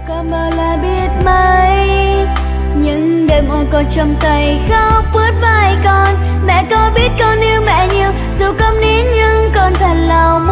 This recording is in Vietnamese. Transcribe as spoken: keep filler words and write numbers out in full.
Con bao la biết mấy, những đêm ôm con trong tay khóc vuốt vai con. Mẹ con biết con yêu mẹ nhiều, dù câm nín nhưng con thật lòng